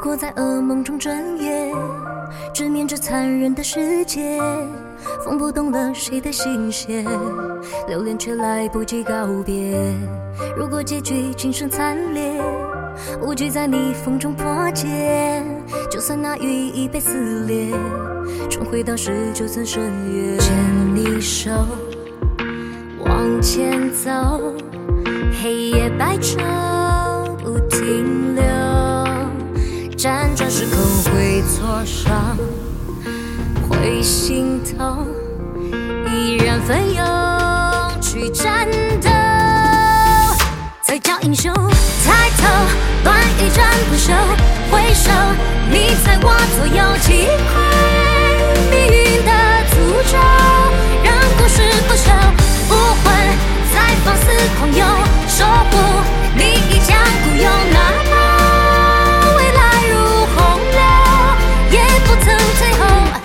果在噩梦中整夜，直面这残忍的世界，风不动了谁的心弦，留恋却来不及告别。如果结局今生惨烈，无惧在逆风中破茧，就算那羽翼被撕裂，重回到19寸深渊。牵你手往前走，黑夜白昼不停留，辗转时空会挫伤，会心痛，依然奋勇去战斗，才叫英雄。抬头，乱与战不休，回首，你在我左右，击溃命运的诅咒，让故事不朽，武魂在放肆狂游，守护你一腔孤勇，哪怕未来如洪流，也不曾退后。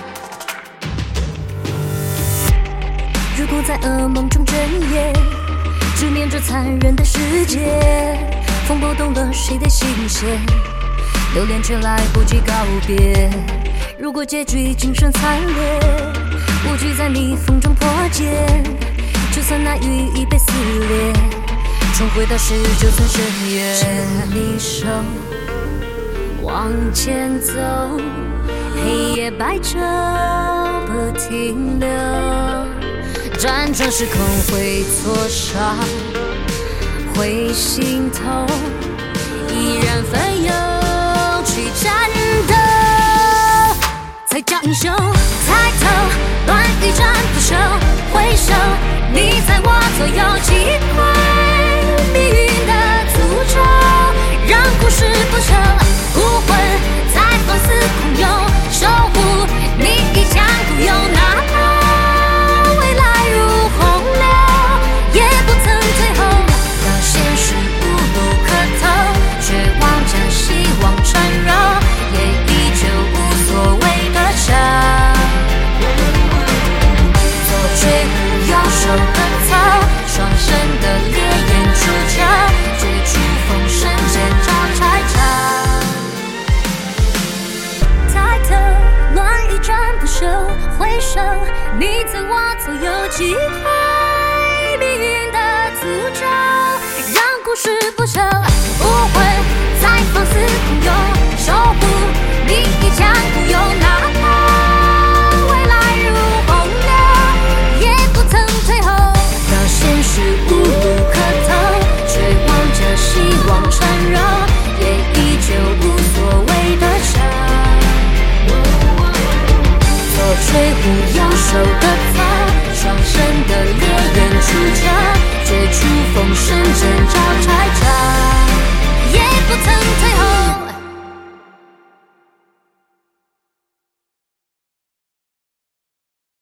如果在噩梦中整夜，直面这残忍的世界，风拨动了谁的心弦，留恋却来不及告别。如果结局今生惨烈，无惧在逆风中破茧，就算那羽翼被撕裂，重回到19寸深渊。牵你手往前走，黑夜白昼不停留，辗转时空会挫伤，会心痛，依然奋勇去战斗，才叫英雄。抬头，乱与战不休，回首，你在我左右，击溃命运的诅咒，让故事不朽，武魂在放肆狂游，守护你一腔孤勇，哪怕未来如洪流，也不曾退后。当现实无路可投，绝望将希望缠绕，也依旧无所谓的笑。左追右手的草，双生的烈焰出鞘，追逐风声剑招拆场。抬头，乱与战不休，回首，你在我左右，击溃命运的诅咒，让故事不朽，武魂在放肆狂游，守护你一腔孤勇，哪怕未来如洪流，也不曾退后。当现实无路可投，绝望着希望缠绕，也依旧无所谓的笑。左吹胡右手的草，双生的烈焰出鞘，追逐风声剑招拆场。